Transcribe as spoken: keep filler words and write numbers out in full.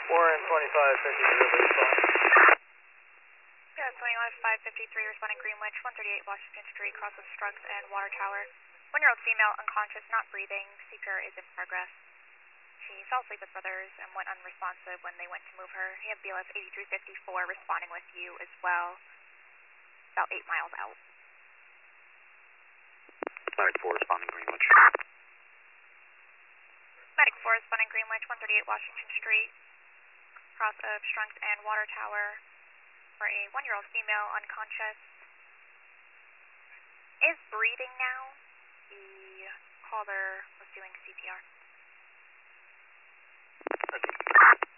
Warren twenty-five fifty-three, respond. Yeah, twenty-five five fifty-three responding Greenwich, one thirty-eight Washington Street, cross with Strunks and Water Tower. One-year-old female, unconscious, not breathing. C P R is in progress. She fell asleep with brothers and went unresponsive when they went to move her. You have B L S eighty-three fifty-four responding with you as well. About eight miles out. Medic four responding Greenwich. Medic four responding Greenwich, one thirty-eight Washington Street, cross of Strunks and Water Tower for a one-year-old female, unconscious. Is breathing now. The caller was doing C P R. Okay.